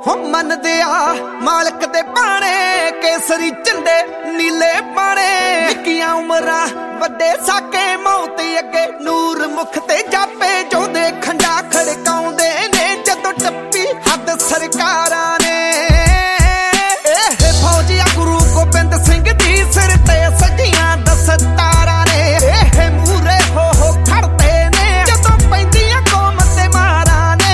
मनदे आ मालक दे बाणे केसरी झंडे नीले पाने निक्कियां उमरां वड्डे साके मौत अगे नूर मुख ते जापे जोंदे खंडा खड़काउंदे ने जदों टप्पी हद सरकारां ने फौजिया गुरु गोबिंद सिंह दी सिर ते सजियां दस्तारां ने मूरे हो खड़ते ने जदों पैंदियां कौम ते मारां ने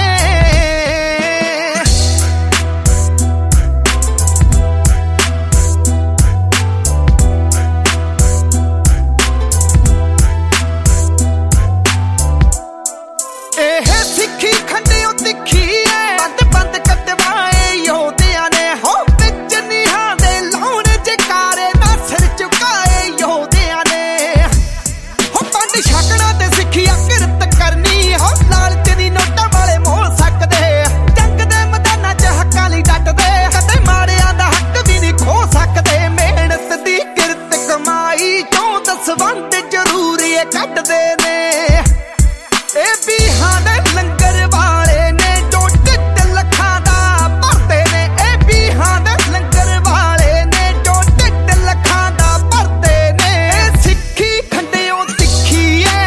सिक्खी खंडियों तिखी है बंद बंद कटवाए योधिया ने हो बिच निहां दे लाउण जकारे ना सिर झुकाए योधिया ने हो पंड छकना ते सिक्खी किरत करनी हो लालच दी नोटां वाले मोल सकदे जंग दे मैदानां च हक्कां लई डटदे कदे माड़ियां दा हक भी नहीं खो सकदे मेहनत दी किरत कमाई चों दसवंध जरूर ये कढदे ने बिहां दे लंगर वाले ने जो ढिड लखां दा भरदे ने बिहां दे लंगर वाले ने जो ढिड लखां दा भरदे ने सिक्खी खंडियों तिखी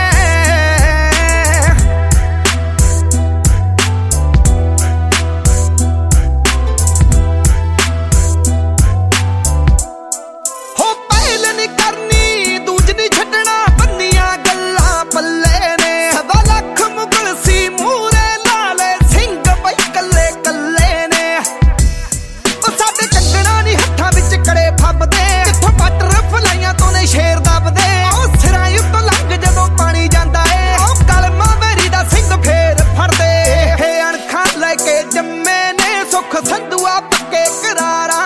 हो पहल नहीं करनी दूज नहीं छड्डना बन्नियां गल्लां पल्ले ने शेर दबदे सिरां उत्तों लंघ जदों पानी जांदा है कलमा वेरी दा सिंह फेर फड़दे अणखां लैके जम्मे ने सुख संधुआ पक्के करारा